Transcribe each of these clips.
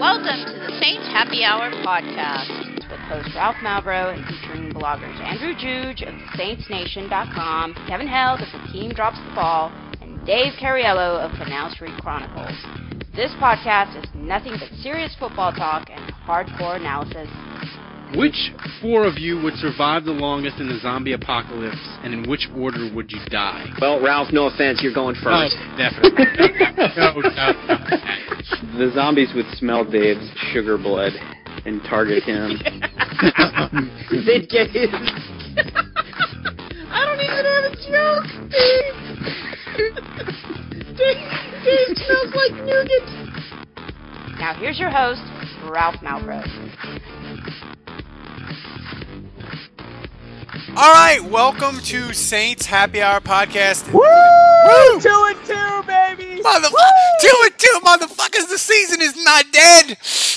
Welcome to the Saints Happy Hour podcast with host Ralph Malbrough and featuring bloggers Andrew Juge of SaintsNation.com, Kevin Held of The Team Drops the Ball, and Dave Cariello of Canal Street Chronicles. This podcast is nothing but serious football talk and hardcore analysis. Which four of you would survive the longest in the zombie apocalypse, and in which order would you die? Well, Ralph, no offense, you're going first. Oh, definitely. No. The zombies would smell Dave's sugar blood and target him. They'd get his... I don't even have a joke, Dave. Dave smells like nougat. Now here's your host, Ralph Malbrough. All right, welcome to Saints Happy Hour podcast. Woo! 2-2, baby. 2-2, motherfuckers. The season is not dead.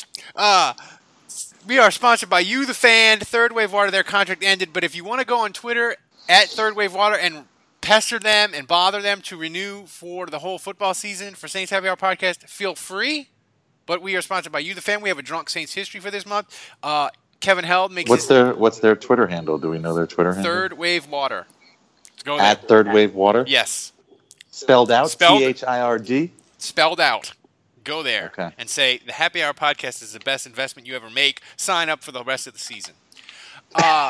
We are sponsored by You, the Fan. Third Wave Water, their contract ended. But if you want to go on Twitter at Third Wave Water and pester them and bother them to renew for the whole football season for Saints Happy Hour podcast, feel free. But we are sponsored by You, the Fan. We have a Drunk Saints history for this month. Kevin Held makes what's their Twitter handle? Do we know their Twitter handle? Third Wave Water. Go there. At Third Wave Water? Yes. Spelled out? THIRD? Spelled out. Go there and say the Happy Hour podcast is the best investment you ever make. Sign up for the rest of the season. We got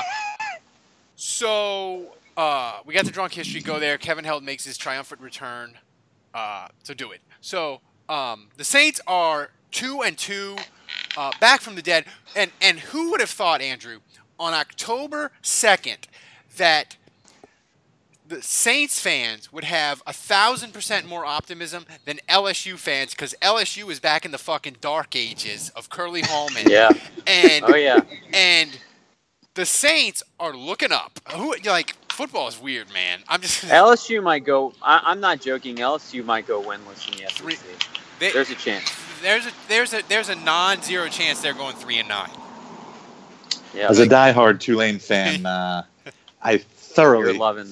the drunk history. Go there. Kevin Held makes his triumphant return. So do it. So the Saints are 2-2, back from the dead. And who would have thought, Andrew, on October 2nd, that the Saints fans would have 1,000% more optimism than LSU fans, because LSU is back in the fucking dark ages of Curly Hallman. Yeah. And, oh, yeah. And the Saints are looking up. Football is weird, man. LSU might go. I'm not joking. LSU might go winless in the SEC. There's a chance. There's a non-zero chance they're going 3-9. Yeah. As a diehard Tulane fan, I thoroughly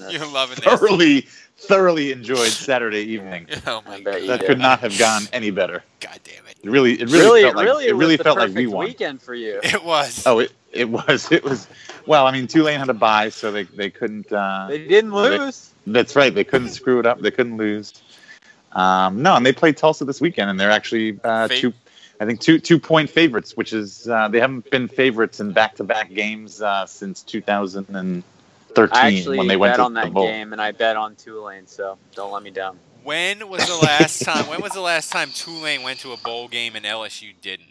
enjoyed Saturday evening. Oh my God. That could not have gone any better. God damn it! It really felt like we won. Weekend for you. It was. Oh, it was. Well, I mean, Tulane had a bye, so they couldn't. They didn't lose. That's right. They couldn't screw it up. They couldn't lose. No, and they played Tulsa this weekend, and they're actually 2-point favorites, which is they haven't been favorites in back-to-back games since 2013 when they went to on that game, and I bet on Tulane, so don't let me down. When was the last time? When was the last time Tulane went to a bowl game and LSU didn't?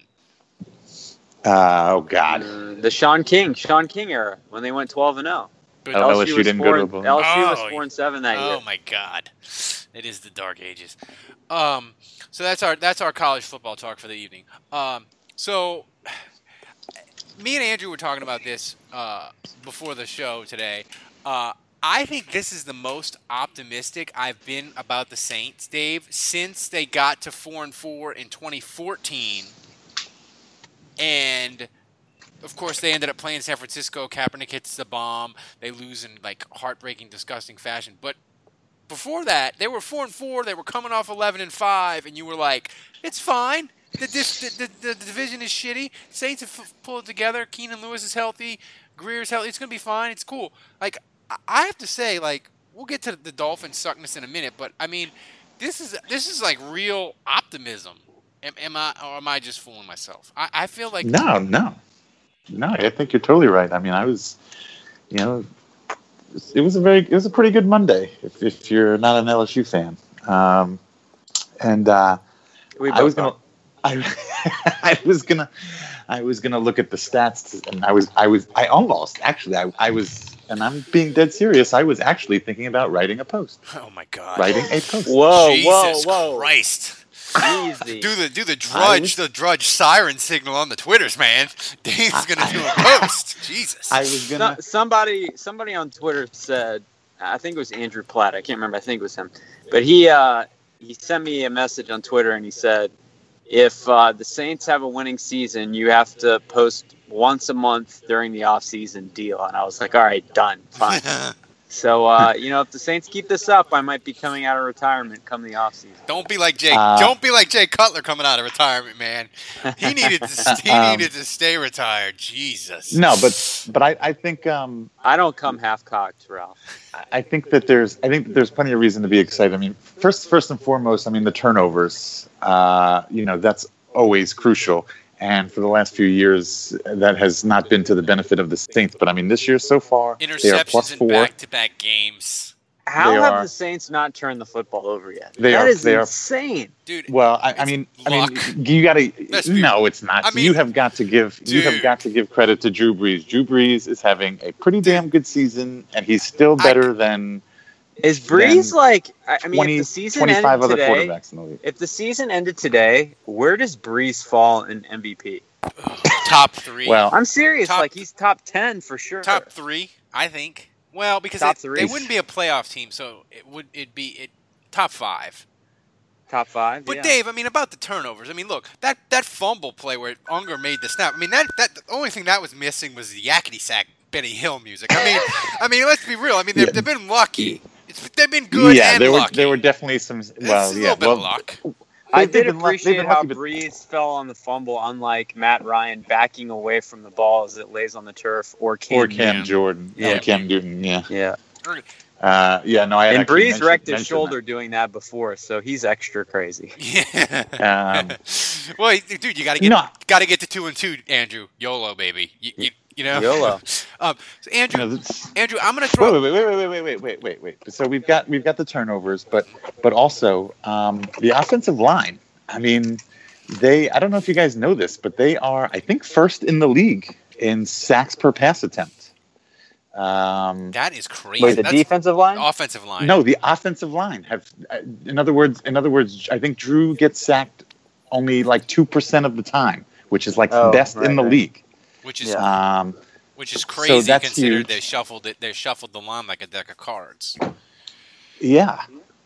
Oh God, the Sean King era when they went 12-0. LSU didn't go to a bowl. LSU was 4-7 that year. Oh my God, it is the dark ages. So that's our college football talk for the evening. So me and Andrew were talking about this before the show today. I think this is the most optimistic I've been about the Saints, Dave, since they got to 4-4 in 2014. And of course, they ended up playing San Francisco. Kaepernick hits the bomb. They lose in heartbreaking, disgusting fashion. But before that, they were 4-4. They were coming off 11-5, and you were like, "It's fine. The division is shitty. Saints have pulled it together. Keenan Lewis is healthy. Greer's healthy. It's gonna be fine. It's cool." I have to say, we'll get to the Dolphins suckness in a minute, but I mean, this is real optimism. Am I just fooling myself? I feel like No. I think you're totally right. I mean, I was, it was a pretty good Monday if you're not an LSU fan. I was gonna look at the stats, and I was, and I'm being dead serious. I was actually thinking about writing a post. Oh my God! Writing a post. Jesus Christ! Easy. Do the drudge siren signal on the Twitters, man. Dave's gonna do a post. Jesus. I was gonna. Somebody on Twitter said, I think it was Andrew Platt. I can't remember. I think it was him. But he sent me a message on Twitter, and he said, if the Saints have a winning season, you have to post once a month during the off-season deal. And I was like, all right, done, fine. So, if the Saints keep this up, I might be coming out of retirement come the offseason. Don't be like Jay. Don't be like Jay Cutler coming out of retirement, man. He needed to stay retired. Jesus. No, but I think I don't come half cocked, Ralph. I think that there's plenty of reason to be excited. I mean, first and foremost, I mean the turnovers. That's always crucial. And for the last few years, that has not been to the benefit of the Saints. But I mean, this year so far, they are interceptions in +4. back-to-back games. How have the Saints not turned the football over yet? That is insane, dude. Well, I mean, you got to. No, it's not. I mean, you have got to give credit to Drew Brees. Drew Brees is having a pretty damn good season, and he's still better than. Is Brees if the season 25 ended other today, quarterbacks in the league. If the season ended today, where does Brees fall in MVP? Top 3. Well, I'm serious. He's top 10 for sure. Top 3, I think. Well, because they wouldn't be a playoff team, so it'd be top 5. Top 5. But yeah. Dave, I mean, about the turnovers. I mean, look, that fumble play where Unger made the snap. I mean, that the only thing that was missing was the yakety sack Benny Hill music. I mean, let's be real. I mean, they've been lucky. They've been good and lucky. There were definitely some. Well, a little bit of luck. I did appreciate how Brees fell on the fumble, unlike Matt Ryan backing away from the ball as it lays on the turf, or Cam Jordan. Yeah. Cam Newton, yeah. Yeah. And Brees wrecked his shoulder doing that before, so he's extra crazy. Yeah. Well, dude, you got to get to 2-2, Andrew. YOLO, baby. You know. YOLO. So Andrew, I'm gonna throw. Wait. So we've got the turnovers, but also the offensive line. I mean, I don't know if you guys know this, but they are, I think, first in the league in sacks per pass attempt. That is crazy. Wait, the defensive line? Offensive line. No, the offensive line have. In other words, I think Drew gets sacked only like 2% of the time, which is best in the league. Which is crazy so considering huge. They shuffled the line like a deck of cards. Yeah.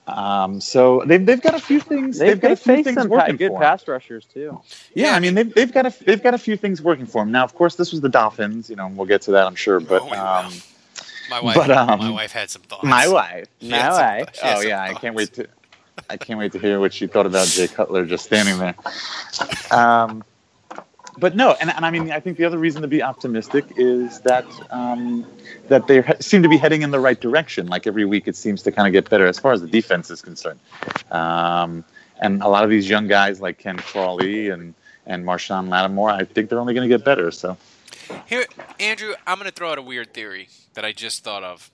So they've got a few things. They've got a few things working good for pass rushers too. Yeah, I mean they've got a few things working for them. Now, of course, this was the Dolphins. We'll get to that, I'm sure. But my wife had some thoughts. My wife. Oh yeah, I can't wait to hear what she thought about Jay Cutler just standing there. But no, and I mean, I think the other reason to be optimistic is that they seem to be heading in the right direction. Like every week, it seems to kind of get better as far as the defense is concerned. And a lot of these young guys like Ken Crawley and Marshawn Lattimore, I think they're only going to get better. So here, Andrew, I'm going to throw out a weird theory that I just thought of.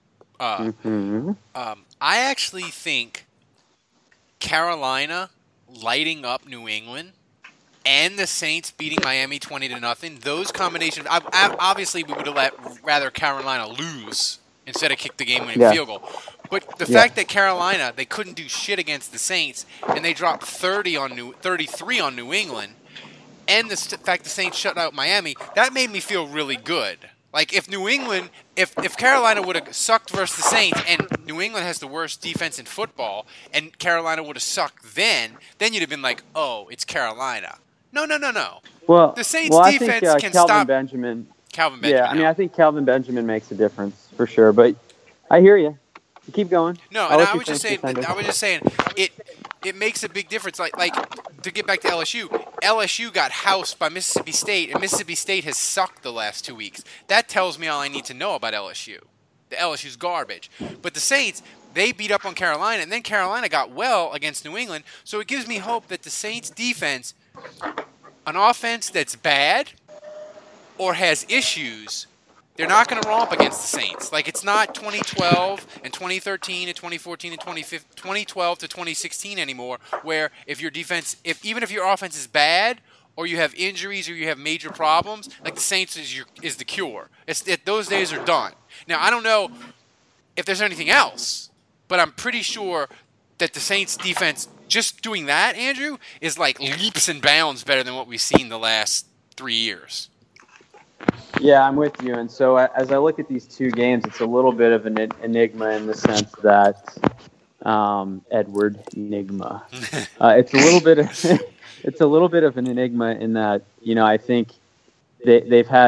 I actually think Carolina lighting up New England and the Saints beating Miami 20-0, those combinations. Obviously, we would have rather Carolina lose instead of kick the game-winning field goal. But the fact that Carolina, they couldn't do shit against the Saints, and they dropped 33 on New England, and the fact the Saints shut out Miami, that made me feel really good. Like if New England, if Carolina would have sucked versus the Saints, and New England has the worst defense in football, and Carolina would have sucked then you'd have been like, oh, it's Carolina. No. Well, the Saints defense I think, can Calvin stop Benjamin. Calvin Benjamin. Yeah, I mean, I think Calvin Benjamin makes a difference for sure. But I hear you. Keep going. No, and I was just saying, it makes a big difference. Like to get back to LSU, LSU got housed by Mississippi State, and Mississippi State has sucked the last 2 weeks. That tells me all I need to know about LSU. The LSU's garbage. But the Saints, they beat up on Carolina, and then Carolina got well against New England. So it gives me hope that the Saints defense, an offense that's bad or has issues, they're not going to romp against the Saints. Like, it's not 2012 and 2013 and 2014 and 2012 to 2016 anymore, where if your defense, even if your offense is bad or you have injuries or you have major problems, like the Saints is the cure. Those days are done. Now, I don't know if there's anything else, but I'm pretty sure that the Saints defense, just doing that, Andrew, is like leaps and bounds better than what we've seen the last 3 years. Yeah, I'm with you. And so as I look at these two games, it's a little bit of an enigma in the sense that Edward Enigma. It's a little bit of an enigma in that, I think they've had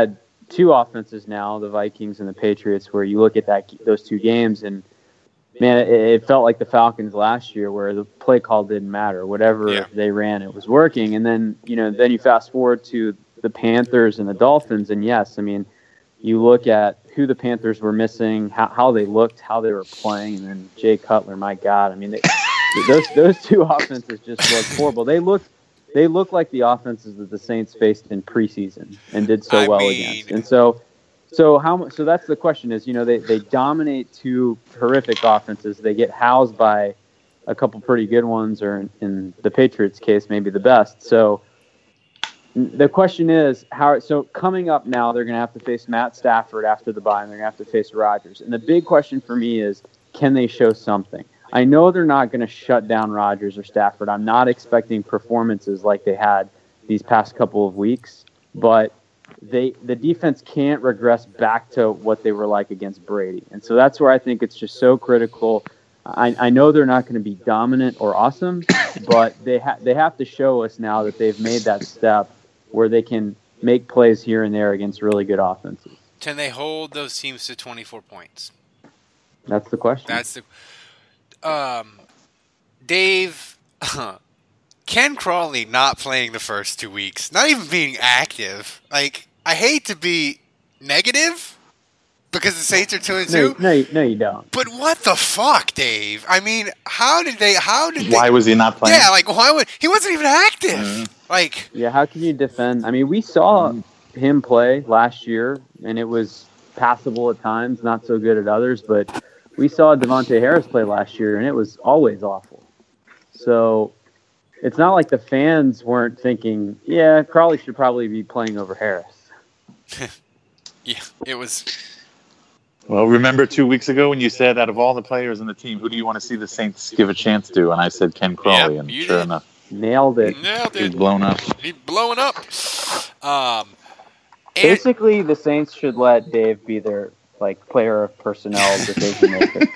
two offenses now, the Vikings and the Patriots, where you look at those two games and, man, it felt like the Falcons last year where the play call didn't matter. Whatever they ran, it was working. And then, then you fast forward to the Panthers and the Dolphins, and yes, I mean, you look at who the Panthers were missing, how they looked, how they were playing, and then Jay Cutler, my God. I mean, those two offenses just looked horrible. They look like the offenses that the Saints faced in preseason and did so well against. And so that's the question is, they dominate two horrific offenses. They get housed by a couple pretty good ones, or in the Patriots' case, maybe the best. So the question is, coming up now, they're going to have to face Matt Stafford after the bye, and they're going to have to face Rodgers. And the big question for me is, can they show something? I know they're not going to shut down Rodgers or Stafford. I'm not expecting performances like they had these past couple of weeks, but the defense can't regress back to what they were like against Brady. And so that's where I think it's just so critical. I know they're not going to be dominant or awesome, but they have to show us now that they've made that step where they can make plays here and there against really good offenses. Can they hold those teams to 24 points? That's the question. That's the Dave, Ken Crawley not playing the first 2 weeks, not even being active. Like, I hate to be negative because the Saints are 2-2. No, you don't. But what the fuck, Dave? I mean, Why was he not playing? Yeah, like he wasn't even active. Mm-hmm. Like, yeah, how can you defend? I mean, we saw him play last year, and it was passable at times, not so good at others. But we saw Devontae Harris play last year, and it was always awful. So it's not like the fans weren't thinking, yeah, Crawley should probably be playing over Harris. Yeah, it was. Well, remember 2 weeks ago when you said, out of all the players in the team, who do you want to see the Saints give a chance to? And I said Ken Crawley, and sure enough. Nailed it. He's blown up. He's blowing up. Basically, the Saints should let Dave be their player of personnel decision maker.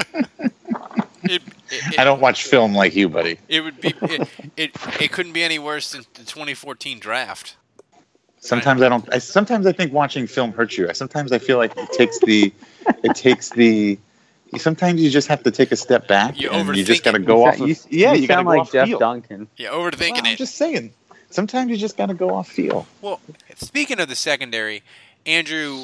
I don't watch film like you, buddy. It would be. It couldn't be any worse than the 2014 draft. Sometimes I don't. Sometimes I think watching film hurts you. Sometimes I feel like it takes the. Sometimes you just have to take a step back, and you just got to go off. You sound like Jeff Duncan. Yeah, overthinking it. I'm just saying. Sometimes you just got to go off feel. Well, speaking of the secondary, Andrew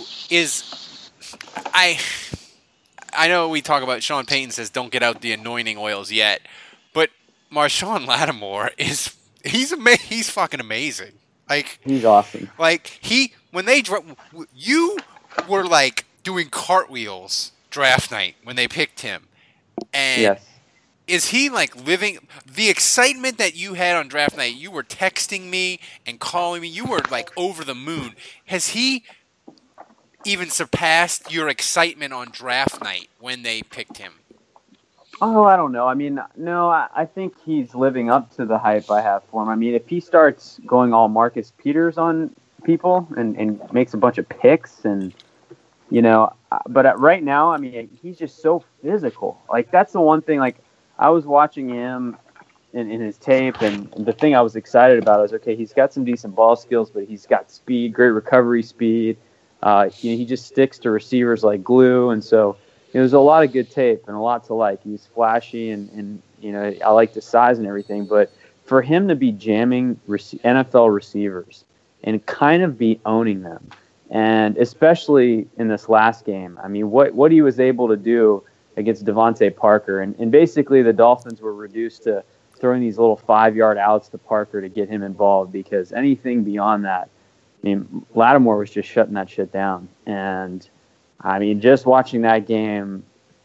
I know we talk about Sean Payton says don't get out the anointing oils yet, but Marshawn Lattimore he's fucking amazing. Like, he's awesome. Like, you were like doing cartwheels draft night when they picked him. And yes. Is he like living the excitement that you had on draft night? You were texting me and calling me. You were like over the moon. Has he even surpassed your excitement on draft night when they picked him? Oh, I don't know. I mean, no, I think he's living up to the hype I have for him. I mean, if he starts going all Marcus Peters on people and makes a bunch of picks and, but right now, I mean, he's just so physical. Like, that's the one thing, like, I was watching him in his tape, and the thing I was excited about was, okay, he's got some decent ball skills, but he's got speed, great recovery speed. He just sticks to receivers like glue, and so there's a lot of good tape and a lot to like. He's flashy, and I like the size and everything, but for him to be jamming NFL receivers and kind of be owning them, and especially in this last game, I mean, what he was able to do against Devontae Parker, and basically the Dolphins were reduced to throwing these little 5-yard outs to Parker to get him involved, because anything beyond that, I mean, Lattimore was just shutting that shit down. And, I mean, just watching that game,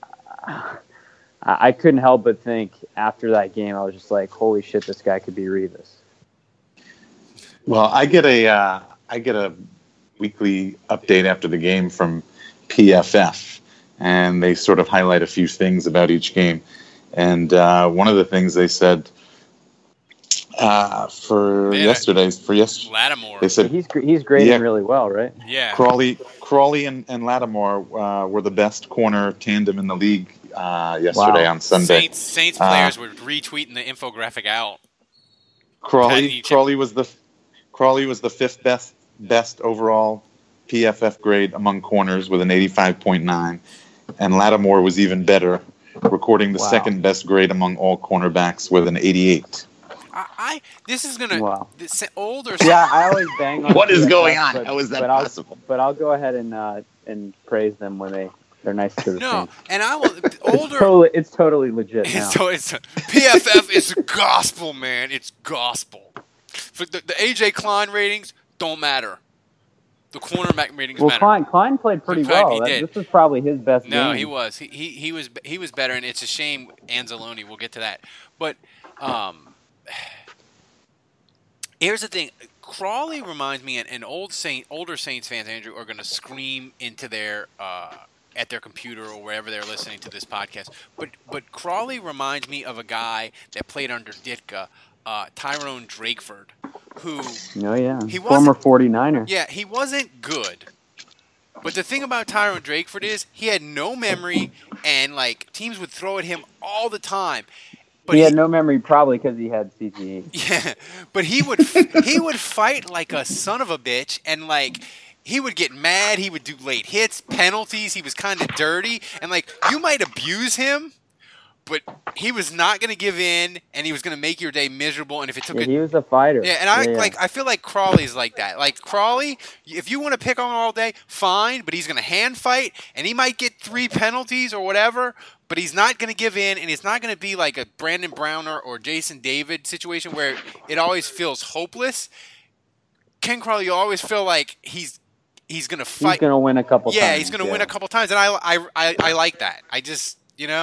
I couldn't help but think after that game, I was just like, holy shit, this guy could be Revis. Well, I get a weekly update after the game from PFF, and they sort of highlight a few things about each game. And one of the things they said Lattimore. They said he's grading really well, right? Yeah. Crawley and Lattimore were the best corner tandem in the league yesterday on Sunday. Saints players were retweeting the infographic out. Crawley was the fifth best overall PFF grade among corners with an 85.9, and Lattimore was even better, recording the second best grade among all cornerbacks with an 88. This is gonna older. Yeah, I always bang on. What is PFF, going on? How is that possible? But I'll go ahead and praise them when they're nice to the Saints. And I will older. It's totally legit now. It's PFF is gospel, man. It's gospel. For the AJ Klein ratings don't matter. The cornerback ratings matter. Klein played pretty well. This was probably his best game. No, he was. He was better, and it's a shame Anzalone. We'll get to that, but. Here's the thing. Crawley reminds me, and older Saints fans, Andrew, are going to scream into their at their computer or wherever they're listening to this podcast. But Crawley reminds me of a guy that played under Ditka, Tyrone Drakeford, who he former 49er. Yeah, he wasn't good. But the thing about Tyrone Drakeford is he had no memory, and teams would throw at him all the time. But he had no memory, probably because he had CTE. Yeah, but he would fight like a son of a bitch, and he would get mad. He would do late hits, penalties. He was kind of dirty, and you might abuse him, but he was not going to give in, and he was going to make your day miserable. And if it took he was a fighter. Yeah, and I feel like Crawley's like that. Crawley, if you want to pick on him all day, fine, but he's going to hand fight, and he might get 3 penalties or whatever. But he's not going to give in, and it's not going to be like a Brandon Browner or Jason David situation where it always feels hopeless. Ken Crawley, you always feel like he's going to fight. He's going to win a couple times. Yeah, he's going to win a couple times, and I like that. I just,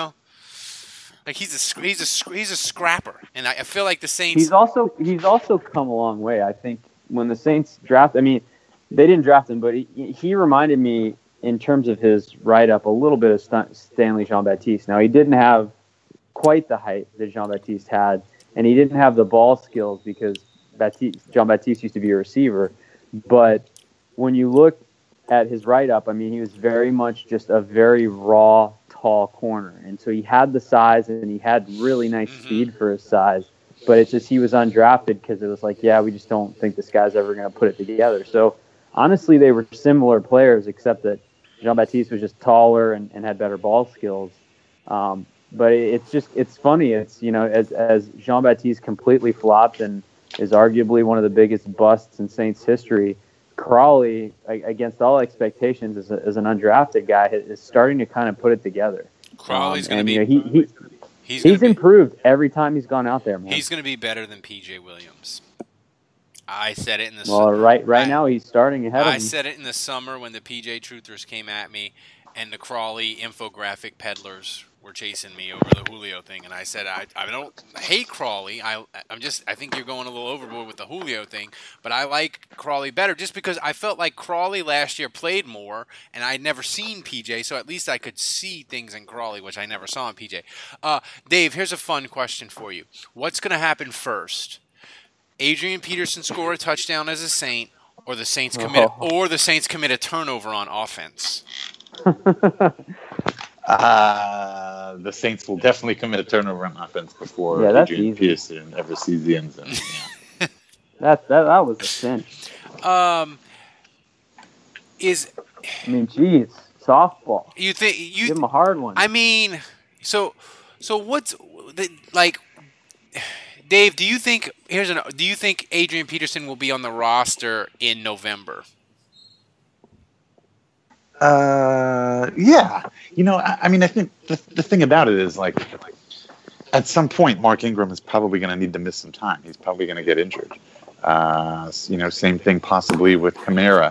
he's a scrapper, and I feel like the Saints. He's also come a long way. I think when the Saints draft, they didn't draft him, but he reminded me, in terms of his write-up, a little bit of Stanley Jean-Baptiste. Now, he didn't have quite the height that Jean-Baptiste had, and he didn't have the ball skills because Jean-Baptiste used to be a receiver. But when you look at his write-up, he was very much just a very raw, tall corner. And so he had the size, and he had really nice speed for his size. But it's just he was undrafted because it was we just don't think this guy's ever going to put it together. So, honestly, they were similar players, except that Jean-Baptiste was just taller and had better ball skills. But it's funny. It's, as Jean-Baptiste completely flopped and is arguably one of the biggest busts in Saints history, Crawley, against all expectations as an undrafted guy, is starting to kind of put it together. Crawley's going to be... He's improved every time he's gone out there, man. He's going to be better than P.J. Williams. I said it in the summer. Well, right now he's starting ahead of him. I said it in the summer when the PJ Truthers came at me and the Crawley infographic peddlers were chasing me over the Julio thing, and I said I don't hate Crawley. I think you're going a little overboard with the Julio thing, but I like Crawley better just because I felt like Crawley last year played more, and I'd never seen PJ, so at least I could see things in Crawley which I never saw in PJ. Dave, here's a fun question for you. What's going to happen first? Adrian Peterson score a touchdown as a Saint, or the Saints commit a turnover on offense? The Saints will definitely commit a turnover on offense before Adrian Peterson ever sees the end zone. Yeah. that was a cinch. Geez, softball. You think give him a hard one? So what's Dave, do you think Adrian Peterson will be on the roster in November? Yeah. I think the thing about it is at some point Mark Ingram is probably going to need to miss some time. He's probably going to get injured. Same thing possibly with Kamara.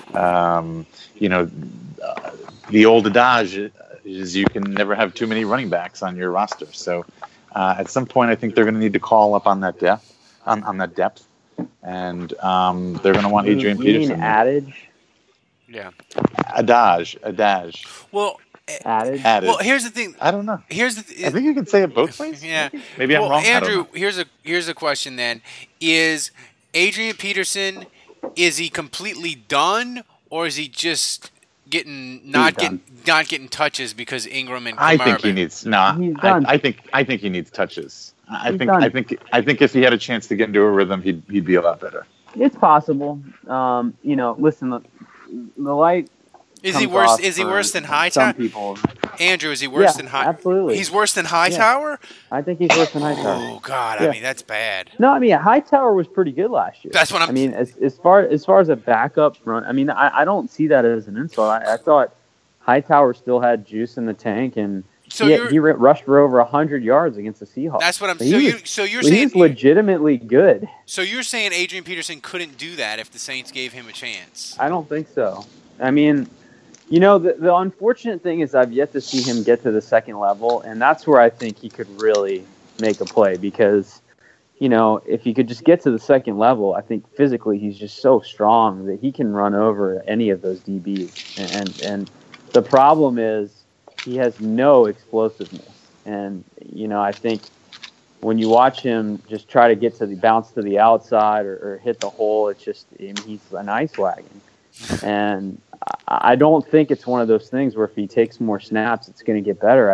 The old adage is you can never have too many running backs on your roster. So at some point, I think they're going to need to call up on that depth, and they're going to want Adrian Peterson. Adage? Yeah. Adage. Well, adage. Well, here's the thing. I don't know. I think you can say it both ways. Yeah. Maybe I'm wrong. Andrew, here's a question then: is Adrian Peterson, is he completely done, or is he just not getting touches because Ingram and Kamara? I think he needs I think he needs touches. I think if he had a chance to get into a rhythm, he'd be a lot better. It's possible. Listen, the light. Is he worse? Is he worse than Hightower? Some people. Andrew, is he worse than Hightower? Absolutely. He's worse than Hightower? Yeah. I think he's worse than Hightower. Oh God, Yeah. I mean that's bad. No, I mean Hightower was pretty good last year. That's what I'm. I mean, as far as a backup run, I mean, I don't see that as an insult. I thought Hightower still had juice in the tank, and So he rushed for over 100 yards against the Seahawks. That's what I'm. So you're he's saying legitimately good. So you're saying Adrian Peterson couldn't do that if the Saints gave him a chance? I don't think so. I mean, you know, the unfortunate thing is I've yet to see him get to the second level, and that's where I think he could really make a play because, you know, if he could just get to the second level, I think physically he's just so strong that he can run over any of those DBs. And the problem is he has no explosiveness. And, you know, I think when you watch him just try to get to the bounce to the outside or hit the hole, it's just, I mean, he's an ice wagon. And I don't think it's one of those things where if he takes more snaps, it's going to get better.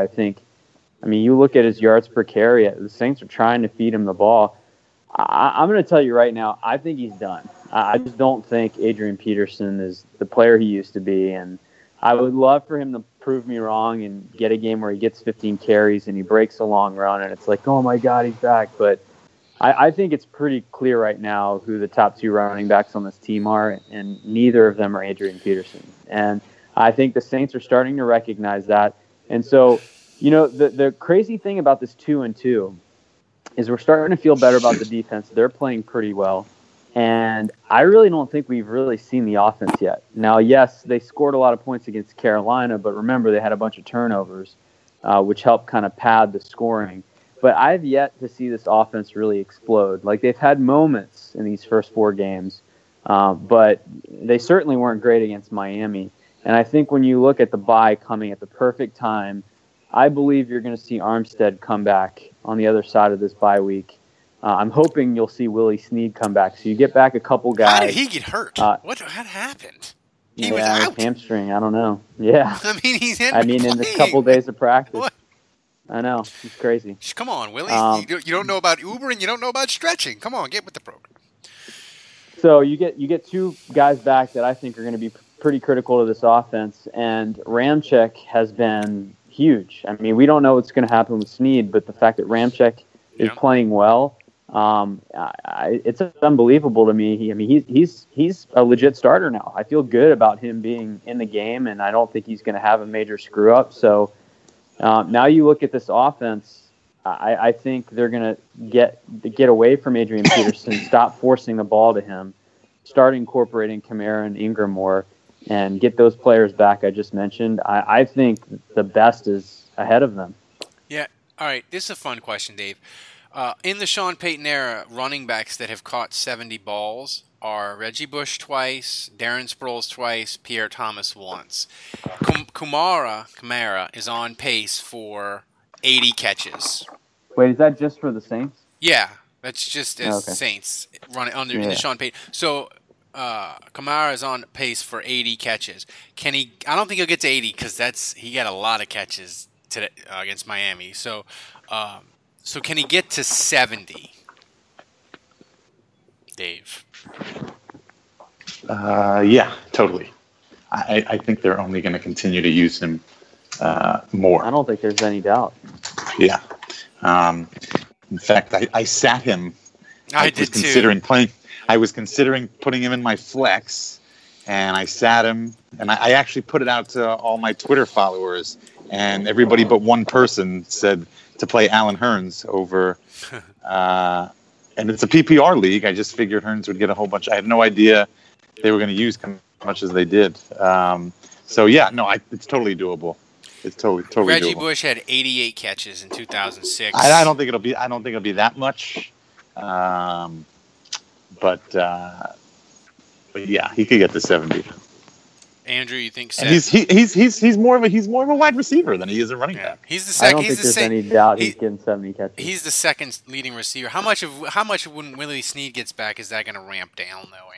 I mean, you look at his yards per carry. The Saints are trying to feed him the ball. I'm going to tell you right now, I think he's done. I just don't think Adrian Peterson is the player he used to be. And I would love for him to prove me wrong and get a game where he gets 15 carries and he breaks a long run and it's like, oh, my God, he's back. But I think it's pretty clear right now who the top two running backs on this team are, and neither of them are Adrian Peterson. And I think the Saints are starting to recognize that. And so, you know, the crazy thing about this 2-2 is we're starting to feel better about the defense. They're playing pretty well. And I really don't think we've really seen the offense yet. Now, yes, they scored a lot of points against Carolina, but remember they had a bunch of turnovers, which helped kind of pad the scoring. But I've yet to see this offense really explode. Like, they've had moments in these first 4 games, but they certainly weren't great against Miami. And I think when you look at the bye coming at the perfect time, I believe you're going to see Armstead come back on the other side of this bye week. I'm hoping you'll see Willie Snead come back. So you get back a couple guys. How did he get hurt? What happened? He was out. Hamstring. I don't know. Yeah. I mean, he's in. In the couple days of practice. What? I know. It's crazy. Come on, Willie. You don't know about Uber and you don't know about stretching. Come on, get with the program. So you get 2 guys back that I think are going to be pretty critical to this offense, and Ramczyk has been huge. I mean, we don't know what's going to happen with Snead, but the fact that Ramczyk is playing well, it's unbelievable to me. He's a legit starter now. I feel good about him being in the game, and I don't think he's going to have a major screw up. So now you look at this offense. I think they're going to get away from Adrian Peterson, stop forcing the ball to him, start incorporating Kamara and Ingram more, and get those players back I just mentioned. I think the best is ahead of them. Yeah. All right. This is a fun question, Dave. In the Sean Payton era, running backs that have caught 70 balls are Reggie Bush twice, Darren Sproles twice, Pierre Thomas once. Kamara is on pace for 80 catches. Wait, is that just for the Saints? Yeah, that's just as Saints running under in the Sean Payton. So Kamara is on pace for 80 catches. Can he? I don't think he'll get to 80 because he got a lot of catches today against Miami. So can he get to 70? Dave. Yeah, totally. I think they're only going to continue to use him more. I don't think there's any doubt. Yeah. In fact, I sat him. I was considering putting him in my flex, and I sat him, and I actually put it out to all my Twitter followers, and everybody but one person said to play Alan Hearns over. And it's a PPR league. I just figured Hearns would get a whole bunch. I had no idea they were going to use as much as they did. So yeah, no, it's totally doable. It's totally Reggie doable. Bush had 88 catches in 2006. I don't think it'll be that much. But yeah, he could get to 70. Andrew, you think? And he's more of a wide receiver than he is a running back. He's the second. I don't think there's any doubt he's getting 70 catches. He's the second leading receiver. How much when Willie Snead gets back is that going to ramp down though,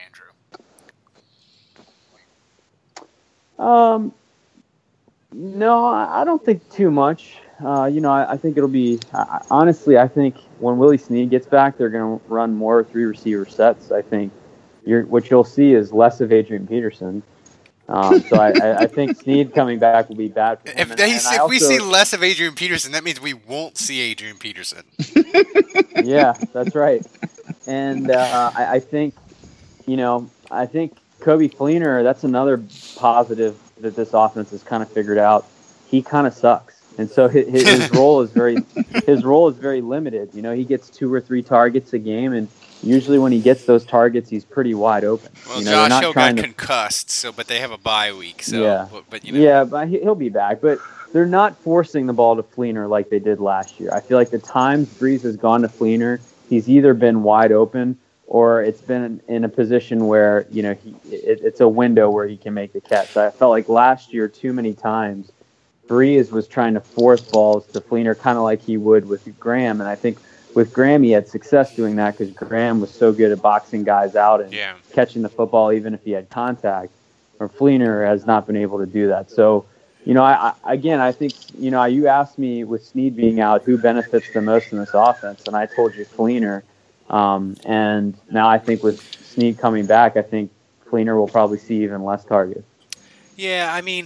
Andrew? No, I don't think too much. I think it'll be. Honestly, I think when Willie Snead gets back, they're going to run more 3 receiver sets. I think what you'll see is less of Adrian Peterson. So I think Snead coming back will be bad for him. If we see less of Adrian Peterson, that means we won't see Adrian Peterson. Yeah, that's right. And I think, I think Kobe Fleener, that's another positive that this offense has kind of figured out. He kind of sucks. And so his role is very limited. He gets 2 or 3 targets a game, and usually when he gets those targets, he's pretty wide open. Well, Josh Hill got concussed, but they have a bye week. So, yeah, but he'll be back. But they're not forcing the ball to Fleener like they did last year. I feel like the times Breeze has gone to Fleener, he's either been wide open or it's been in a position where it's a window where he can make the catch. I felt like last year too many times Breeze was trying to force balls to Fleener, kind of like he would with Graham. And I think with Graham, he had success doing that because Graham was so good at boxing guys out and catching the football even if he had contact. Or Fleener has not been able to do that. So, I think, you asked me with Snead being out, who benefits the most in this offense, and I told you Fleener. And now I think with Snead coming back, I think Fleener will probably see even less targets. Yeah, I mean,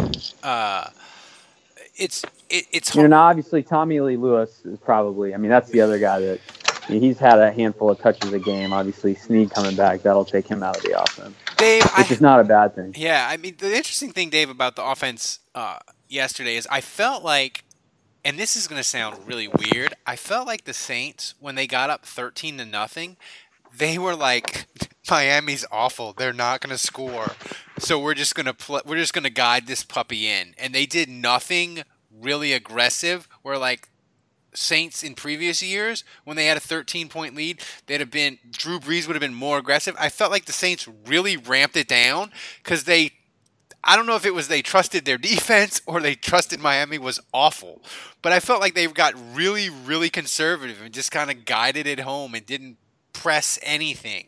it's hard. Now obviously Tommy Lee Lewis is probably. I mean, that's the other guy that he's had a handful of touches a game. Obviously, Snead coming back, that'll take him out of the offense, Dave, which is not a bad thing. Yeah, I mean, the interesting thing, Dave, about the offense yesterday is I felt like, and this is going to sound really weird, I felt like the Saints, when they got up 13-0, they were like, Miami's awful. They're not going to score, so we're just going to guide this puppy in. And they did nothing really aggressive. Where like Saints in previous years, when they had a 13-point lead, Drew Brees would have been more aggressive. I felt like the Saints really ramped it down because I don't know if it was they trusted their defense or they trusted Miami was awful, but I felt like they got really, really conservative and just kind of guided it home and didn't press anything.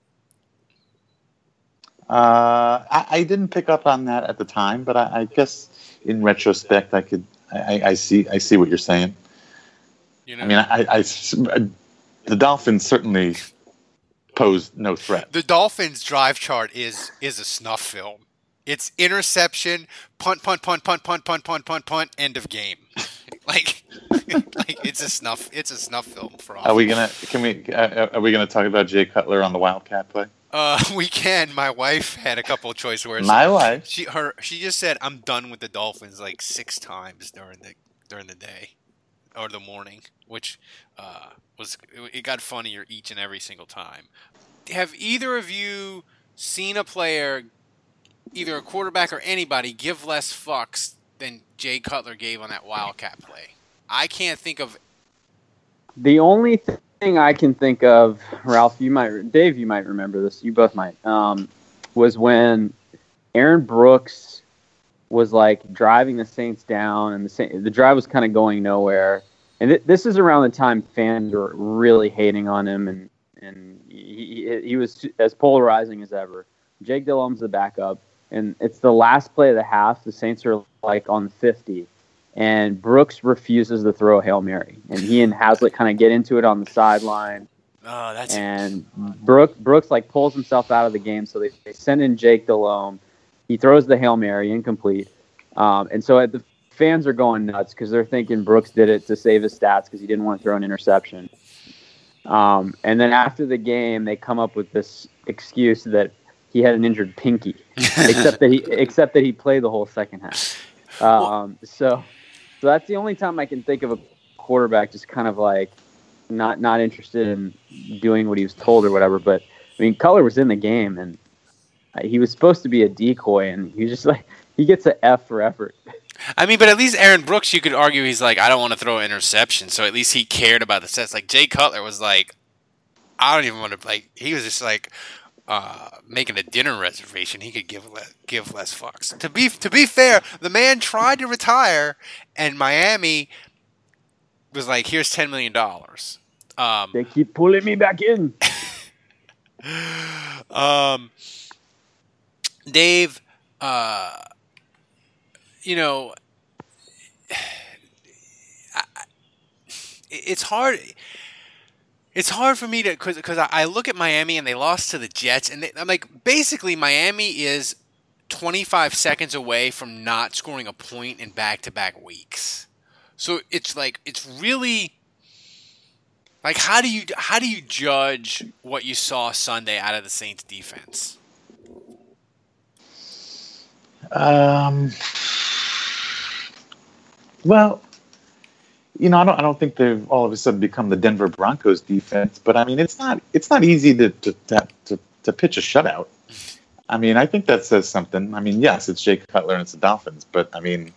I didn't pick up on that at the time, but I guess in retrospect, I see what you're saying. I mean, the Dolphins certainly posed no threat. The Dolphins' drive chart is a snuff film. It's interception, punt, end of game. like it's a snuff film for all. Are we gonna talk about Jay Cutler on the Wildcat play? We can. My wife had a couple of choice words. My wife. She just said, "I'm done with the Dolphins" like 6 times during the day or the morning, which it got funnier each and every single time. Have either of you seen a player, either a quarterback or anybody, give less fucks than Jay Cutler gave on that Wildcat play? I can't think of. The only thing I can think of, Ralph, Dave, you might remember this. You both might. Was when Aaron Brooks was like driving the Saints down, and the drive was kind of going nowhere. And this is around the time fans were really hating on him, and he was as polarizing as ever. Jake Delhomme's the backup, and it's the last play of the half. The Saints are like on 50. And Brooks refuses to throw a Hail Mary. And he and Hazlitt kind of get into it on the sideline. Oh, that's... And Brooks like pulls himself out of the game, so they send in Jake Delhomme. He throws the Hail Mary, incomplete. And so the fans are going nuts because they're thinking Brooks did it to save his stats because he didn't want to throw an interception. And then after the game, they come up with this excuse that he had an injured pinky, except that he played the whole second half. So that's the only time I can think of a quarterback just kind of like not interested in doing what he was told or whatever. But I mean, Cutler was in the game and he was supposed to be a decoy, and he just like he gets an F for effort. I mean, but at least Aaron Brooks, you could argue he's like, I don't want to throw an interception, so at least he cared about the sets. Like Jay Cutler was like, I don't even want to like. He was just like making a dinner reservation. He could give less fucks. To be fair, the man tried to retire, and Miami was like, "Here's $10 million." They keep pulling me back in. Dave, it's hard. It's hard for me to because I look at Miami and they lost to the Jets, and I'm like, basically Miami is 25 seconds away from not scoring a point in back-to-back weeks. So it's really like how do you judge what you saw Sunday out of the Saints defense? Well, I don't think they've all of a sudden become the Denver Broncos defense, but I mean, it's not easy to pitch a shutout. I mean, I think that says something. I mean, yes, it's Jay Cutler and it's the Dolphins, but I mean,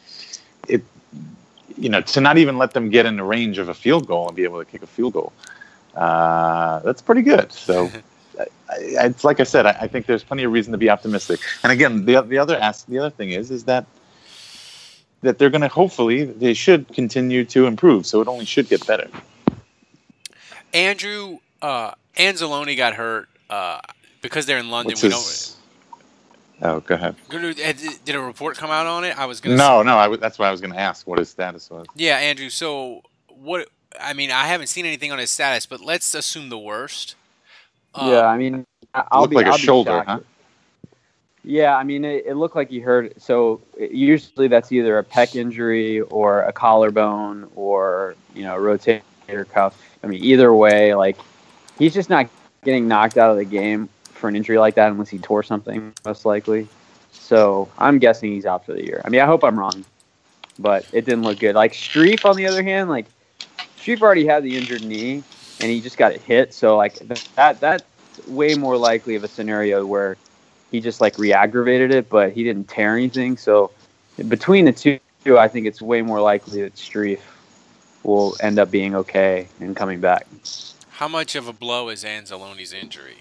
to not even let them get in the range of a field goal and be able to kick a field goal, that's pretty good. So, it's like I said, I think there's plenty of reason to be optimistic. And again, the other thing is that they're going to they should continue to improve. So it only should get better. Andrew, Anzalone got hurt because they're in London. Oh, go ahead. Did a report come out on it? I was going to No. That's why I was going to ask what his status was. Yeah, Andrew. So what? I mean, I haven't seen anything on his status, but let's assume the worst. Yeah, I mean, I'll be a shoulder, shocked. huh? Yeah, I mean, it looked like he hurt. So usually that's either a pec injury or a collarbone or rotator cuff. I mean, either way, like he's just not getting knocked out of the game for an injury like that unless he tore something, most likely. So I'm guessing he's out for the year. I mean, I hope I'm wrong, but it didn't look good. Like Strief, on the other hand, like Strief already had the injured knee and he just got it hit. So like that's way more likely of a scenario where he just like re-aggravated it, but he didn't tear anything. So between the two, I think it's way more likely that Strief will end up being okay and coming back. How much of a blow is Anzalone's injury?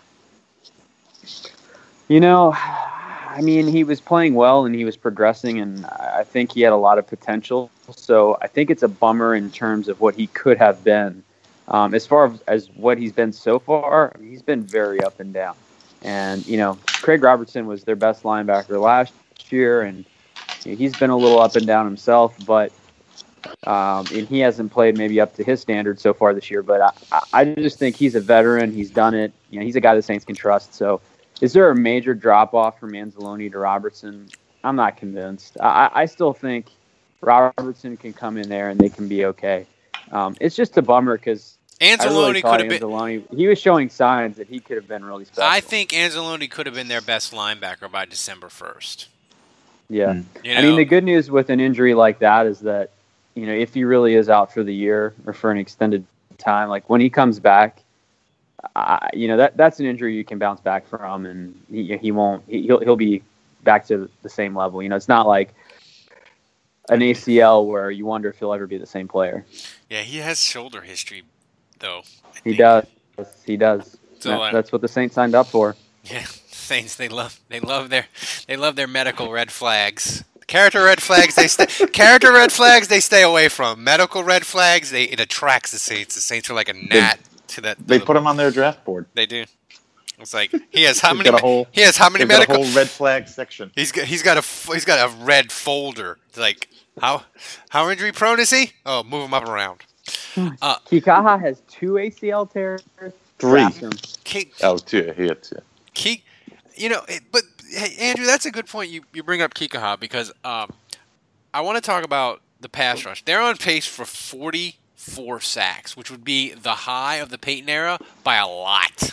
I mean, he was playing well and he was progressing, and I think he had a lot of potential. So I think it's a bummer in terms of what he could have been. As far as what he's been so far, he's been very up and down. And, Craig Robertson was their best linebacker last year, and he's been a little up and down himself, but and he hasn't played maybe up to his standards so far this year. But I just think he's a veteran. He's done it. He's a guy the Saints can trust. So is there a major drop-off from Anzalone to Robertson? I'm not convinced. I still think Robertson can come in there and they can be okay. It's just a bummer because Anzalone could have been. He was showing signs that he could have been really special. I think Anzalone could have been their best linebacker by December 1st. Yeah. I mean, the good news with an injury like that is that, if he really is out for the year or for an extended time, like when he comes back, that's an injury you can bounce back from, and he'll be back to the same level. It's not like an ACL where you wonder if he'll ever be the same player. Yeah, he has shoulder history, though. He does. So, that's what the Saints signed up for. Yeah, Saints. They love their medical red flags. Character red flags they stay away from. Medical red flags it attracts the Saints. The Saints are like a gnat to that. They put him on their draft board. They do. It's like he has how many medical? Got a whole red flag section. He's got a red folder. It's like how injury prone is he? Oh, move him up around. Kikaha has 2 ACL tears. 3. 2. He had 2. But hey, Andrew, that's a good point. You bring up Kikaha because I want to talk about the pass rush. They're on pace for 44 sacks, which would be the high of the Peyton era by a lot.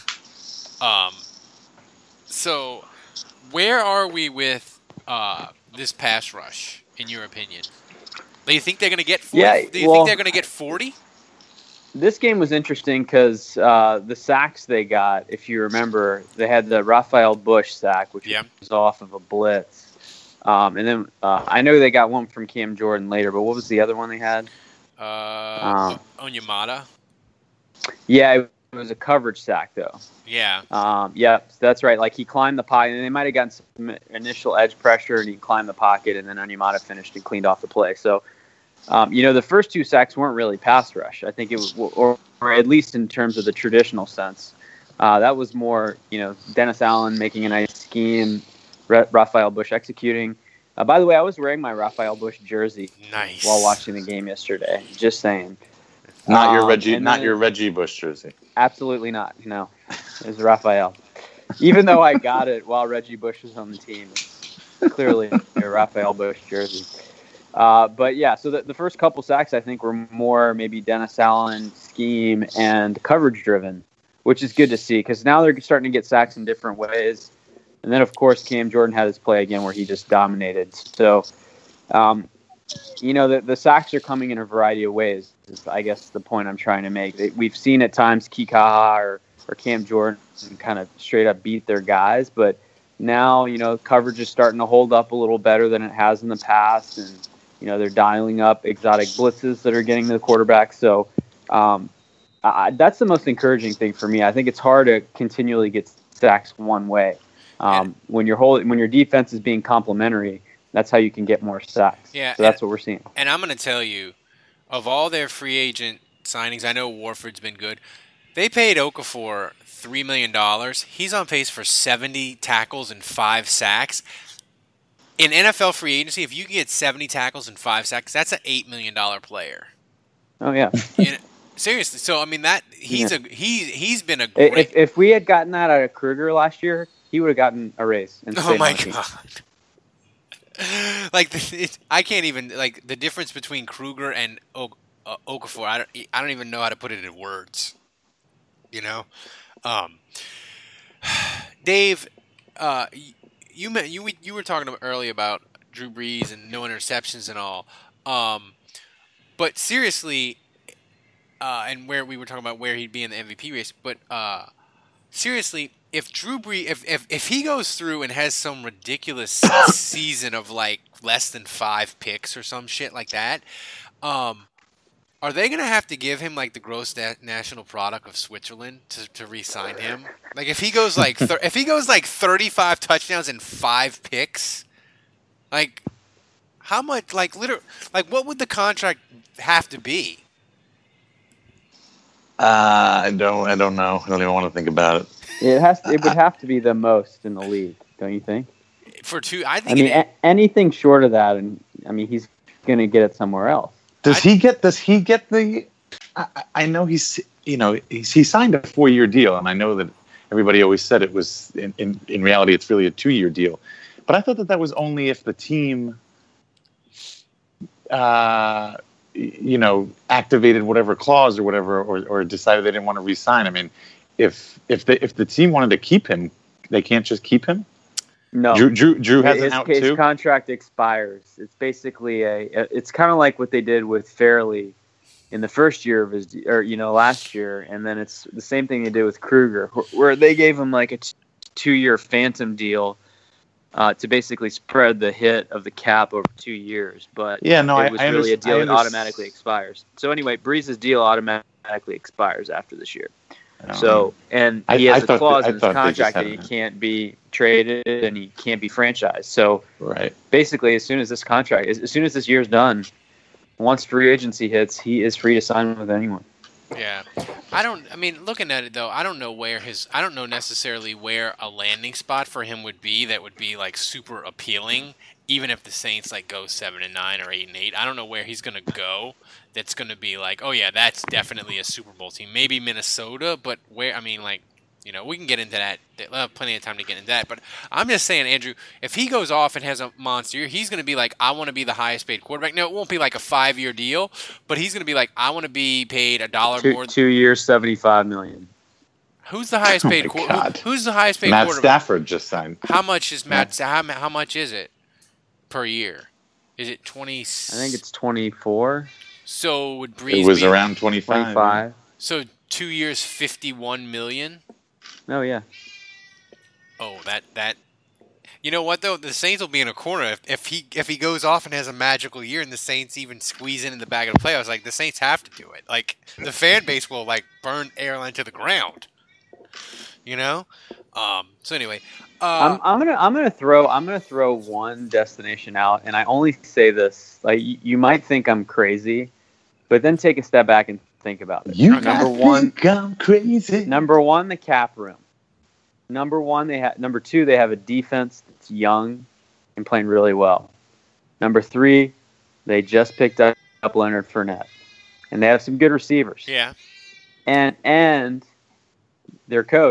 So where are we with this pass rush, in your opinion? Do you think they're going to get 40? Yeah, Do you think they're going to get 40? This game was interesting because the sacks they got, if you remember, they had the Raphael Bush sack, which was off of a blitz. And then I know they got one from Cam Jordan later, but what was the other one they had? Onyemata. Yeah, it was a coverage sack, though. Yeah. Yeah, that's right. Like, he climbed the pocket, and they might have gotten some initial edge pressure, and he climbed the pocket, and then Onyemata finished and cleaned off the play. So, the first 2 sacks weren't really pass rush. I think it was, or at least in terms of the traditional sense. That was more, Dennis Allen making a nice scheme, Raphael Bush executing. By the way, I was wearing my Raphael Bush jersey while watching the game yesterday. Just saying. Not your Reggie Bush jersey. Absolutely not. No, it was Raphael. Even though I got it while Reggie Bush was on the team, it's clearly a Raphael Bush jersey. But yeah, so the first couple sacks I think were more maybe Dennis Allen scheme and coverage driven, which is good to see because now they're starting to get sacks in different ways. And then of course Cam Jordan had his play again where he just dominated. So, the sacks are coming in a variety of ways. Is I guess the point I'm trying to make. We've seen at times Kikaha or Cam Jordan kind of straight up beat their guys, but now coverage is starting to hold up a little better than it has in the past, and they're dialing up exotic blitzes that are getting to the quarterback. So that's the most encouraging thing for me. I think it's hard to continually get sacks one way. When your defense is being complimentary, that's how you can get more sacks. Yeah, so that's what we're seeing. And I'm going to tell you, of all their free agent signings, I know Warford's been good. They paid Okafor $3 million. He's on pace for 70 tackles and 5 sacks. In NFL free agency, if you can get 70 tackles and 5 sacks, that's an $8 million player. Oh yeah. Seriously. So I mean he's been a great. If we had gotten that out of Kruger last year, he would have gotten a raise. Oh my god. I can't even the difference between Kruger and Okafor. I don't even know how to put it in words. Dave, you were talking earlier about Drew Brees and no interceptions and all. But seriously, and where we were talking about where he'd be in the MVP race. But seriously, if Drew Brees, if he goes through and has some ridiculous season of less than 5 picks or some shit like that, are they gonna have to give him the gross national product of Switzerland to re-sign him? If he goes if he goes 35 touchdowns and 5 picks, how much what would the contract have to be? I don't know. I don't even want to think about it. It would have to be the most in the league, don't you think? For 2, I think. Anything short of that, and he's going to get it somewhere else. Does he get the? I know he signed a 4-year deal, and I know that everybody always said it was in reality it's really a 2-year deal, but I thought that was only if the team, activated whatever clause or whatever, or decided they didn't want to re-sign. I mean, if the team wanted to keep him, they can't just keep him. No, Drew has an out too. His contract expires. It's basically it's kind of like what they did with Fairley in the first year of his, last year, and then it's the same thing they did with Kruger, where they gave him a 2-year phantom deal to basically spread the hit of the cap over 2 years. But it was really a deal that automatically expires. So anyway, Brees' deal automatically expires after this year. So, and he has a clause in his contract that he can't be traded and he can't be franchised. So, basically, as soon as this year's done, once free agency hits, he is free to sign with anyone. Yeah, looking at it though, I don't know necessarily where a landing spot for him would be that would be super appealing. Even if the Saints go 7-9 or 8-8, I don't know where he's gonna go. That's gonna be oh yeah, that's definitely a Super Bowl team. Maybe Minnesota, but where? We can get into that. We'll have plenty of time to get into that. But I'm just saying, Andrew, if he goes off and has a monster year, he's gonna be I want to be the highest paid quarterback. No, it won't be a 5-year deal, but he's gonna be I want to be paid $1 more. 2 years, $75 million. Who's the highest paid quarterback? Who's the highest paid quarterback? Matt Stafford just signed. How much is How much is it per year? Is it 20? I think it's 24. So would Brees? It was around 25. So 2 years, $51 million. Oh yeah. Oh, that. You know what though? The Saints will be in a corner if he goes off and has a magical year, and the Saints even squeeze in the bag of the playoffs. The Saints have to do it. The fan base will burn airline to the ground. So anyway, I'm gonna throw one destination out, and I only say this you might think I'm crazy, but then take a step back and think about it. I'm crazy. Number one, the cap room. Number two, they have a defense that's young and playing really well. Number three, they just picked up Leonard Fournette, and they have some good receivers. Yeah, and their coach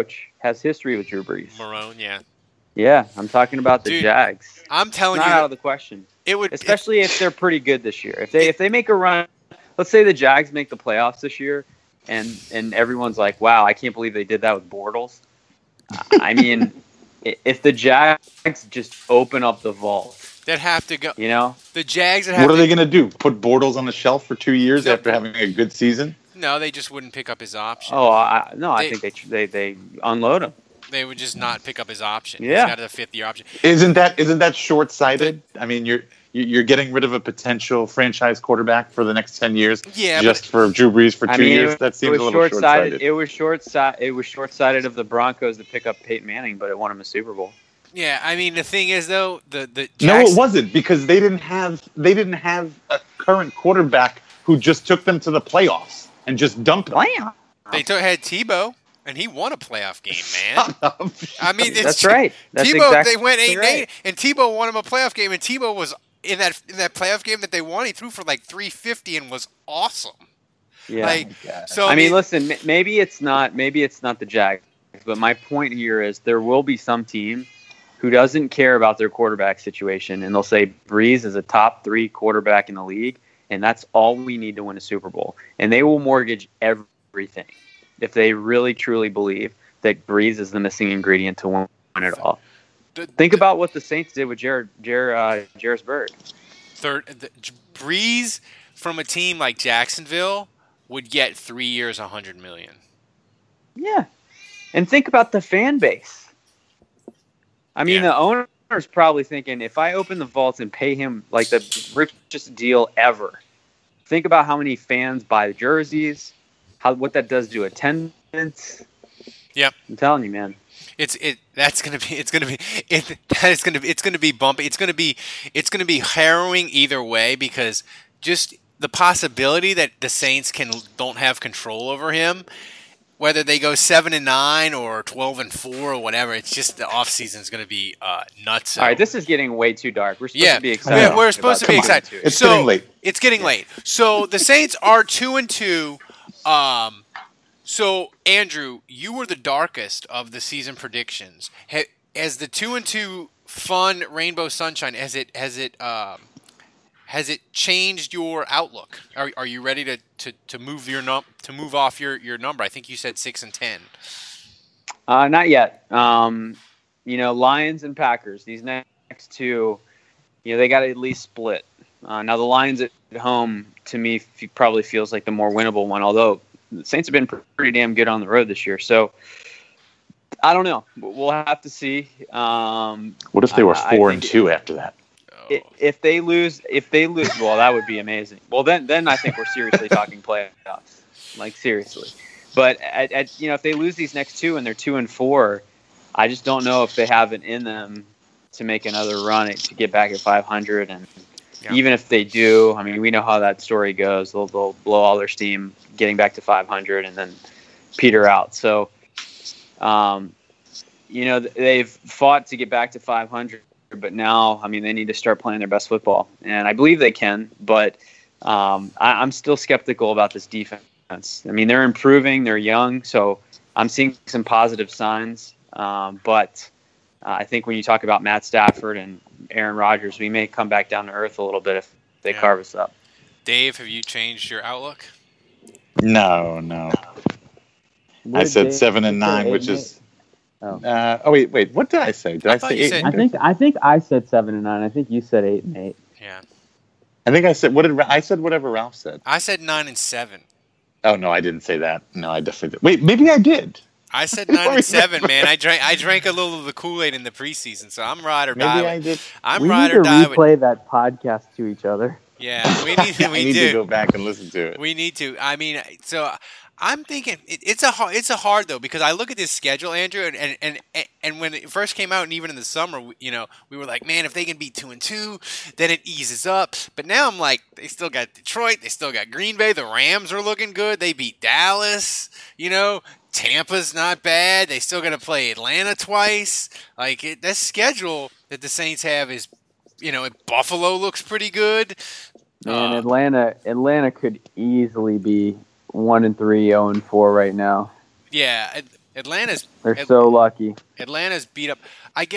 has history with Drew Brees. Marone, yeah. Yeah, I'm talking about the Dude, Jags. I'm telling It's you, not out of the question. it would, Especially if they're pretty good this year. If they make a run, let's say the Jags make the playoffs this year, and everyone's like, "Wow, I can't believe they did that with Bortles." I mean, if the Jags just open up the vault, they'd have to go. you know, The Jags would have What are to, they going to do? Put Bortles on the shelf for 2 years No. after having a good season? No, they just wouldn't pick up his option. I think they unload him. They would just not pick up his option. Yeah. He's got a 5th-year option. Isn't that short-sighted? I mean, you're getting rid of a potential franchise quarterback for the next 10 years Yeah, just for Drew Brees for 2 years. That seems a little short-sighted. It was short-sighted of the Broncos to pick up Peyton Manning, but it won him a Super Bowl. Yeah, I mean the thing is though, the No, Jags, it wasn't because they didn't have a current quarterback who just took them to the playoffs and just dumped them. they had Tebow, and he won a playoff game, man. Shut up. I mean, That's right. That's Tebow. exactly They went 8-8, right. and Tebow won him a playoff game, and Tebow was in that playoff game that they won. He threw for like 350 and was awesome. Yeah. Like, God. so I mean, listen, maybe it's not the Jags, but my point here is there will be some team who doesn't care about their quarterback situation, and they'll say Breeze is a top 3 quarterback in the league, and that's all we need to win a Super Bowl. And they will mortgage everything if they really truly believe that Breeze is the missing ingredient to win it all. Think about what the Saints did with Jairus Byrd. Breeze from a team like Jacksonville would get 3 years, $100 million. Yeah. And think about the fan base. I mean, Yeah. the owner's probably thinking, if I open the vaults and pay him like the richest deal ever, think about how many fans buy the jerseys, what that does to attendance. Yep. I'm telling you, man. It's gonna be bumpy. It's gonna be harrowing either way, because just the possibility that the Saints don't have control over him, whether they go 7-9 or 12-4 or whatever, it's just the offseason is gonna be nuts. All right, this is getting way too dark. We're supposed Yeah, to be excited. yeah, we're supposed to be about excited. It's getting late. It's getting late. So the Saints are 2-2. So Andrew, you were the darkest of the season predictions. As the 2-2 fun rainbow sunshine, has it changed your outlook? Are you ready to move move off your number? I think you said 6-10. Not yet. Lions and Packers. These next two, they got to at least split. Now the Lions at home, to me, probably feels like the more winnable one. Although the Saints have been pretty damn good on the road this year, so I don't know. We'll have to see. What if they were 4-2 after that? If they lose, well, that would be amazing. Well, then I think we're seriously talking playoffs, like seriously. But if they lose these next two and they're 2-4, I just don't know if they have it in them to make another run to get back at 500. And even if they do, I mean, we know how that story goes. They'll blow all their steam getting back to 500 and then peter out. So, they've fought to get back to 500. But now, I mean, they need to start playing their best football, and I believe they can. But I'm still skeptical about this defense. I mean, they're improving; they're young, so I'm seeing some positive signs. But I think when you talk about Matt Stafford and Aaron Rodgers, we may come back down to earth a little bit if they carve us up. Dave, have you changed your outlook? No. I said 7-9, which is. Wait. What did I say? Did I say 8? I think I said 7-9. I think you said 8-8. Yeah. I think I said I said whatever Ralph said. I said 9-7. Oh no, I didn't say that. No, I definitely did. Wait, maybe I did. I said 9-7, man. I drank a little of the Kool-Aid in the preseason, so I'm ride or die. Maybe I did. We need to replay that podcast to each other. Yeah, we need to go back and listen to it. We need to. I mean, so I'm thinking it's a hard though, because I look at this schedule, Andrew, and when it first came out, and even in the summer, we were like, man, if they can beat 2-2, then it eases up. But now I'm like, they still got Detroit, they still got Green Bay, the Rams are looking good, they beat Dallas, Tampa's not bad, they still got to play Atlanta twice. Like that schedule that the Saints have is, Buffalo looks pretty good. And Atlanta could easily be 1-3, 0-4 right now. Yeah, They're so lucky. Atlanta's beat up.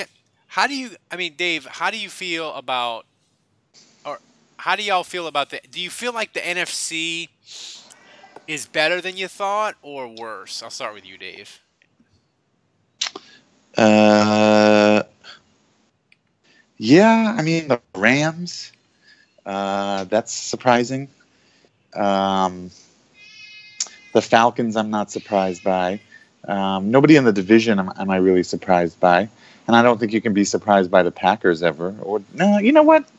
Dave, how do you feel about, or how do y'all feel about do you feel like the NFC is better than you thought or worse? I'll start with you, Dave. Yeah, I mean, the Rams, that's surprising. The Falcons, I'm not surprised by. Nobody in the division am I really surprised by. And I don't think you can be surprised by the Packers ever. Or no, you know what?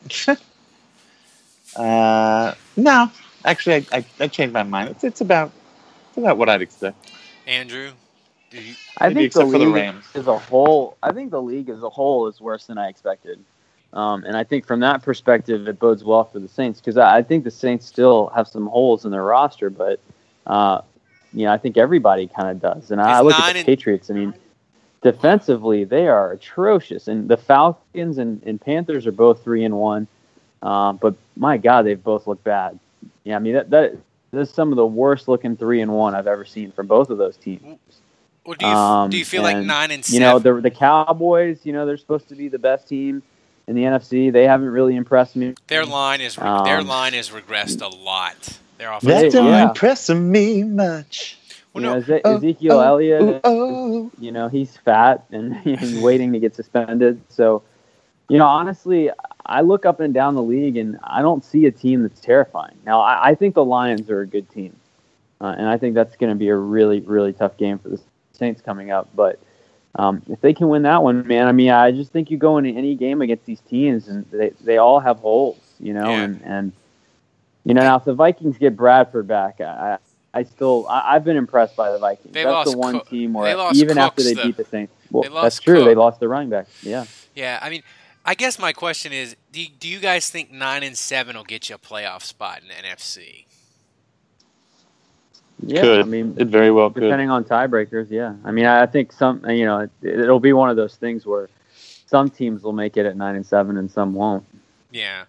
No, actually, I changed my mind. It's about what I'd expect. Andrew, I think the league as a whole. I think the league as a whole is worse than I expected. And I think from that perspective, it bodes well for the Saints because I think the Saints still have some holes in their roster, but I think everybody kind of does. And I look at the Patriots. I mean, defensively, they are atrocious, and the Falcons and Panthers are both 3-1. But my God, they've both looked bad. Yeah, I mean that's some of the worst looking 3-1 I've ever seen from both of those teams. Well, do you feel like 9-7? The Cowboys, they're supposed to be the best team in the NFC. They haven't really impressed me. Their line has regressed a lot. That don't impress me much. Well, Ezekiel Elliott, he's fat and he's waiting to get suspended. So, honestly, I look up and down the league and I don't see a team that's terrifying. Now, I think the Lions are a good team, and I think that's going to be a really, really tough game for the Saints coming up. But if they can win that one, man, I mean, I just think you go into any game against these teams and they all have holes, and now if the Vikings get Bradford back, I've been impressed by the Vikings. That's the one team where even after they beat the Saints, that's true. They lost their running back. Yeah. Yeah, I mean, I guess my question is, do you guys think 9-7 will get you a playoff spot in the NFC? Yeah, could. I mean, it very well could. Depending on tiebreakers, yeah. I mean, I think it'll be one of those things where some teams will make it at 9-7 and some won't. Yeah.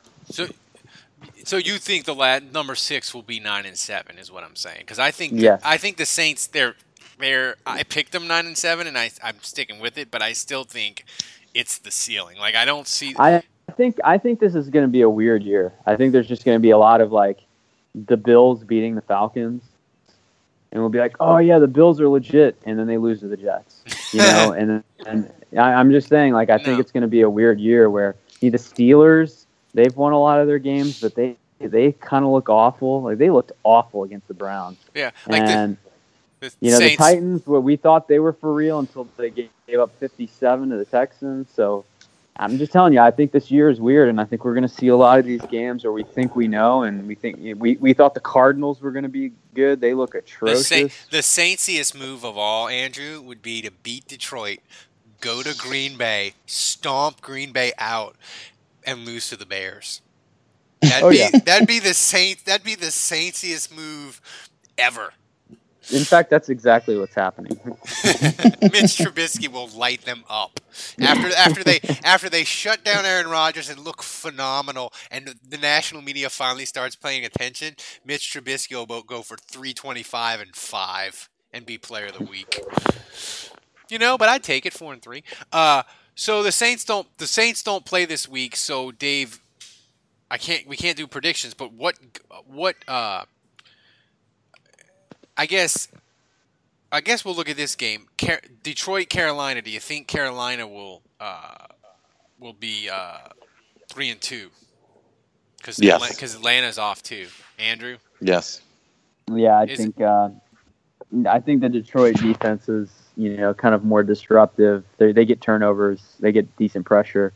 So you think the number 6 will be 9-7 is what I'm saying? Because I think the Saints I picked them 9-7 and I'm sticking with it, but I still think it's the ceiling. Like I don't see. I think this is going to be a weird year. I think there's just going to be a lot of like the Bills beating the Falcons, and we'll be like, oh yeah, the Bills are legit, and then they lose to the Jets. And I'm just saying, like I think it's going to be a weird year where the Steelers. They've won a lot of their games, but they kind of look awful. Like they looked awful against the Browns. Yeah, and the the Titans. We thought they were for real until they gave up 57 to the Texans. So I'm just telling you, I think this year is weird, and I think we're going to see a lot of these games where we think we know, and we think we thought the Cardinals were going to be good. They look atrocious. The Saintsiest move of all, Andrew, would be to beat Detroit, go to Green Bay, stomp Green Bay out, and lose to the Bears. That'd be the Saintsiest move ever. In fact, that's exactly what's happening. Mitch Trubisky will light them up after they shut down Aaron Rodgers and look phenomenal, and the national media finally starts paying attention. Mitch Trubisky will go for 325 and 5 and be Player of the Week. But I'd take it 4-3. So the Saints don't play this week. So Dave, we can't do predictions, but what I guess we'll look at this game. Detroit, Carolina. Do you think Carolina will be 3-2? Because Atlanta's off too. Andrew? Yes. Yeah, I think the Detroit defense is kind of more disruptive. They get turnovers. They get decent pressure.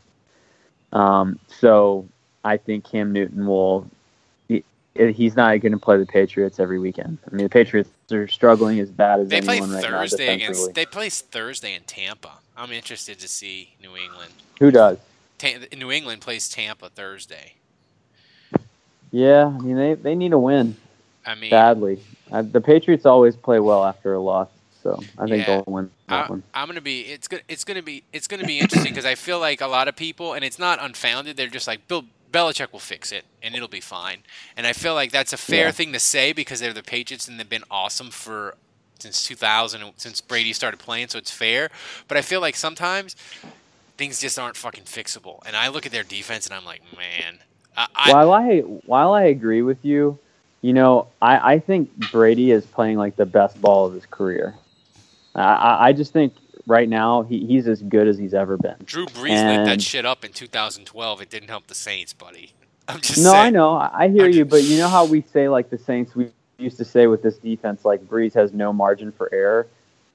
So I think Cam Newton will. He's not going to play the Patriots every weekend. I mean, the Patriots are struggling as bad as anyone right now defensively. They play Thursday in Tampa. I'm interested to see New England. Who does? New England plays Tampa Thursday. Yeah, I mean they need a win. Badly. The Patriots always play well after a loss, so I think they'll win that one. It's gonna be interesting because I feel like a lot of people, and it's not unfounded. They're just like Belichick will fix it, and it'll be fine. And I feel like that's a fair thing to say because they're the Patriots and they've been awesome for since 2000, since Brady started playing, so it's fair. But I feel like sometimes things just aren't fucking fixable. And I look at their defense and I'm like, man. While I agree with you, I think Brady is playing like the best ball of his career. I just think right now he's as good as he's ever been. Drew Brees lit that shit up in 2012. It didn't help the Saints, buddy. I'm just saying. I know. I hear you, but you know how we say like the Saints, we used to say with this defense, like Brees has no margin for error.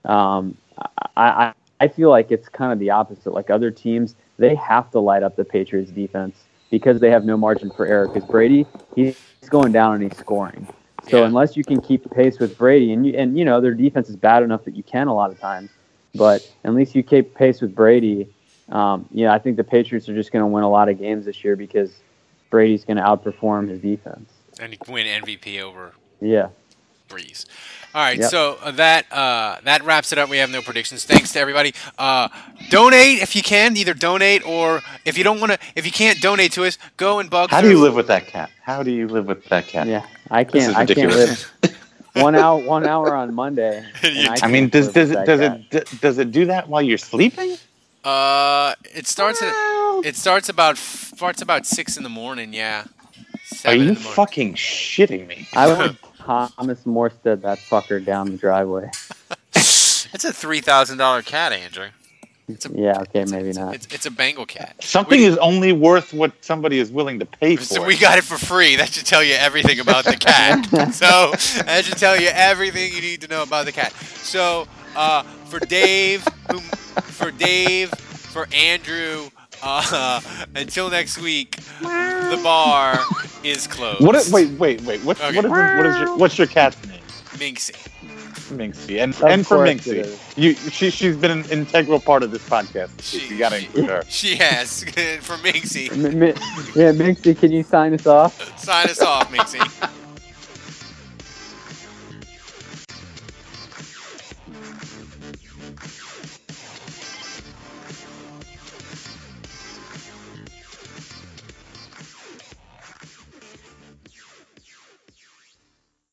I feel like it's kind of the opposite. Like other teams, they have to light up the Patriots defense because they have no margin for error. Because Brady, he's going down and he's scoring. So unless you can keep pace with Brady, and their defense is bad enough that you can a lot of times, but at least you keep pace with Brady. I think the Patriots are just going to win a lot of games this year because Brady's going to outperform his defense. And win MVP over Breeze. All right, so that wraps it up. We have no predictions. Thanks to everybody. Donate if you can. Either donate or if you don't want to, if you can't donate to us, go and bug. How do you live with that cat? Yeah, I can't. I can't live. 1 hour on Monday. Does it do that while you're sleeping? It starts about 6 in the morning. Yeah. Are you fucking shitting me? I would Thomas Morstead that fucker down the driveway. It's a $3,000 cat, Andrew. Maybe not. It's a Bengal cat. Something is only worth what somebody is willing to pay for. So we got it for free. That should tell you everything about the cat. So that should tell you everything you need to know about the cat. So for Dave, for Andrew, until next week, the bar is closed. Wait. What's your cat's name? Minxie. And for Minxie, she's been an integral part of this podcast. You got to include her. She has. For Minxie. Minxie, can you sign us off? Sign us off, Minxie.